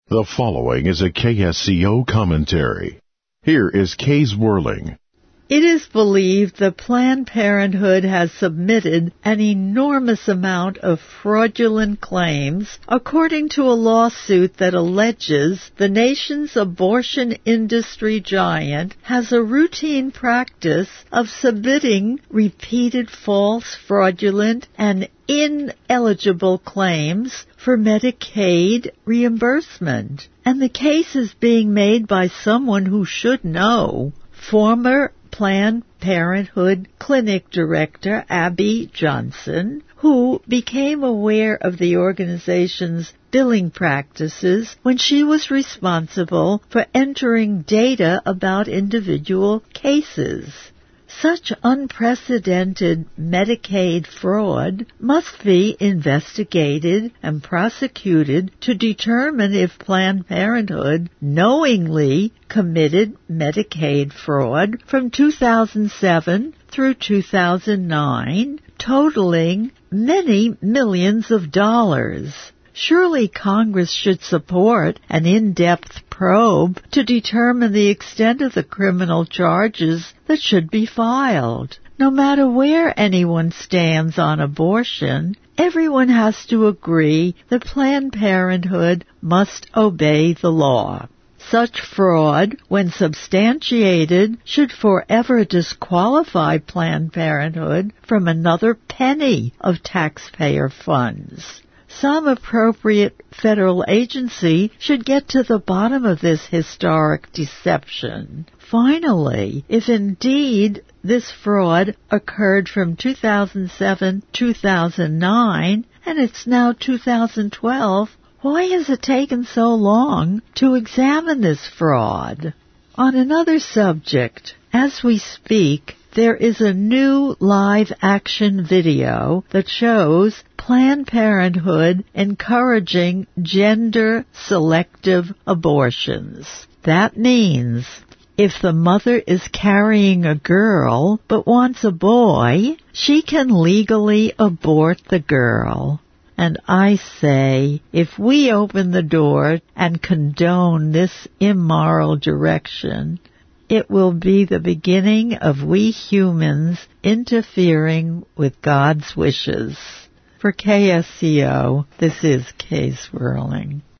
The following is a KSCO commentary. Here is Kay Zwirling. It is believed that Planned Parenthood has submitted an enormous amount of fraudulent claims according to a lawsuit that alleges the nation's abortion industry giant has a routine practice of submitting repeated false, fraudulent, and ineligible claims for Medicaid reimbursement. And the case is being made by someone who should know, former Planned Parenthood Clinic Director Abby Johnson, who became aware of the organization's billing practices when she was responsible for entering data about individual cases. Such unprecedented Medicaid fraud must be investigated and prosecuted to determine if Planned Parenthood knowingly committed Medicaid fraud from 2007 through 2009, totaling many millions of dollars. Surely Congress should support an in-depth probe to determine the extent of the criminal charges that should be filed. No matter where anyone stands on abortion, everyone has to agree that Planned Parenthood must obey the law. Such fraud, when substantiated, should forever disqualify Planned Parenthood from another penny of taxpayer funds. Some appropriate federal agency should get to the bottom of this historic deception. Finally, if indeed this fraud occurred from 2007-2009, and it's now 2012, why has it taken so long to examine this fraud? On another subject, as we speak, there is a new live-action video that shows Planned Parenthood encouraging gender-selective abortions. That means if the mother is carrying a girl but wants a boy, she can legally abort the girl. And I say, if we open the door and condone this immoral direction, it will be the beginning of we humans interfering with God's wishes. For KSCO, this is Kay Zwirling.